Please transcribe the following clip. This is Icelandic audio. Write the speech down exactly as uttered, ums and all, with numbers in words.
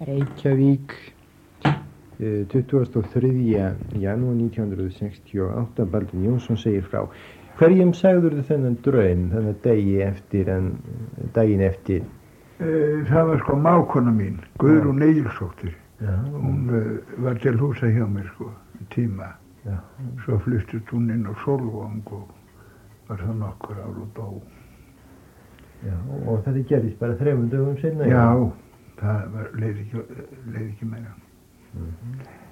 Reykjavík, tuttugasta og þriðja janúar nítján hundruð sextíu og átta. Baldvin Jónsson segir frá. Hverjum sagðurðu þennan draum, þennan degi eftir, en daginn eftir? E, það var sko mákona mín, Guðrún Egilsdóttir. Já. Hún uh, var til húsa hjá mér sko, í tíma. Já. Svo fluttist hún inn á Sólvang og var það nokkur ár og dó. Já, og þetta gerðist bara þremur dögum seinna? Já, það var, leið ekki, leið ekki meira. Mm-hmm.